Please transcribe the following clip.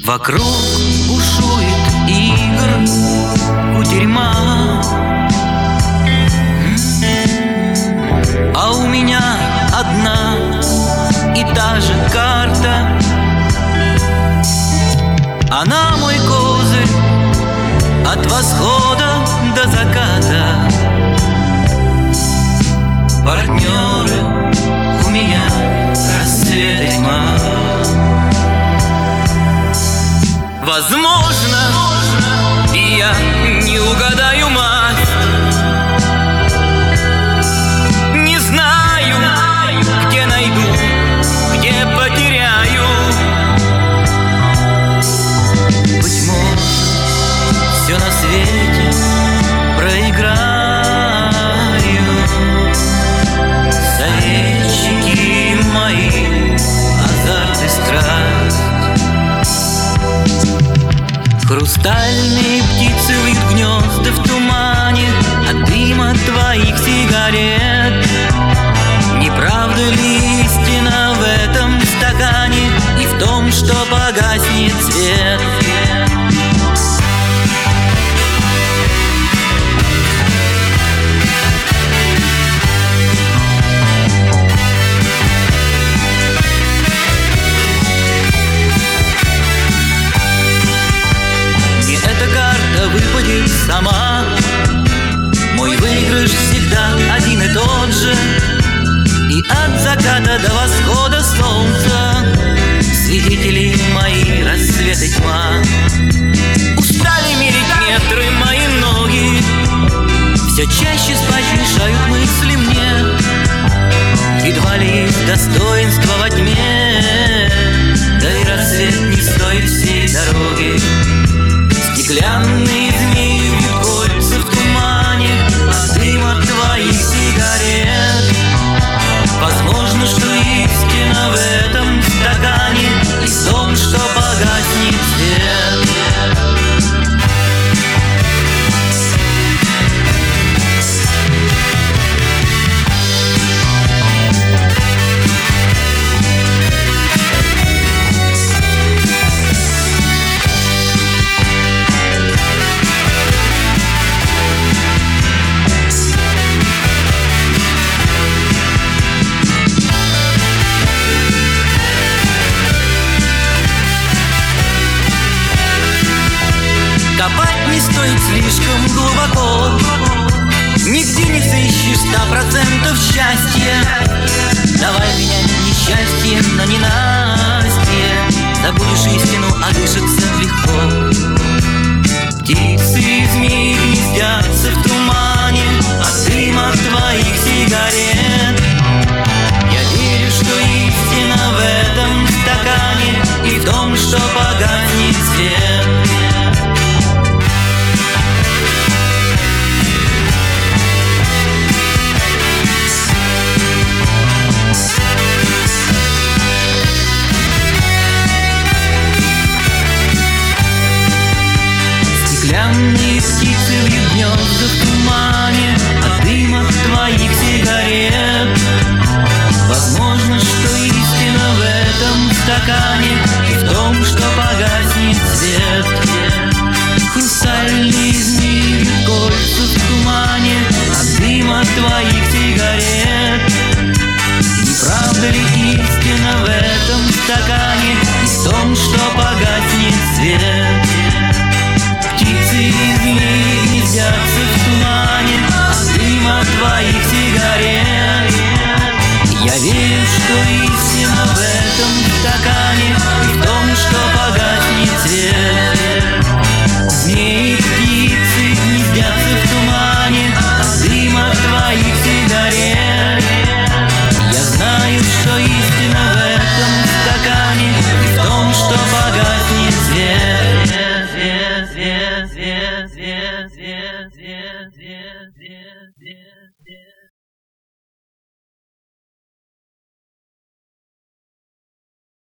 Вокруг бушует игр кутерьма, а у меня одна и та же карта. Она мой козырь от восхода до заката. Партнеры у меня рассвет и тьма. Возможно, и я не угадаю мать. Не знаю, где найду, где потеряю. Быть может, все на свете проиграю. Советчики мои, азарт и страсть. Хрустальные птицы вьют гнезда в тумане от дыма твоих сигарет. Не правда ли истина в этом стакане и в том, что погаснет свет? Выпадет сама. Мой выигрыш всегда один и тот же, и от заката до восхода солнца свидетели мои рассвет и тьма. Устали мерить метры мои ноги, все чаще спать мешают мысли мне. Едва ли есть достоинство во тьме, да и рассвет не стоит всей дороги. Стеклянные змеи вьют кольца в тумане от дыма твоих сигарет. Возможно, что истина в этом стакане и в том, что погаснет свет. Копать не стоит слишком глубоко, нигде не сыщешь 100% счастья. Давай менять несчастье на ненастье, забудешь истину, а дышится легко. Птицы и змеи гнездятся в тумане от дыма твоих сигарет. Я верю, что истина в этом стакане и в том, что погаснет свет. Стеклянные птицы вьют гнезда в тумане от дыма твоих сигарет. Возможно, что истина в этом стакане и в том, что погаснет свет. Хрустальные змеи вьют кольца в тумане от дыма твоих сигарет. Не правда ли истина в этом стакане и в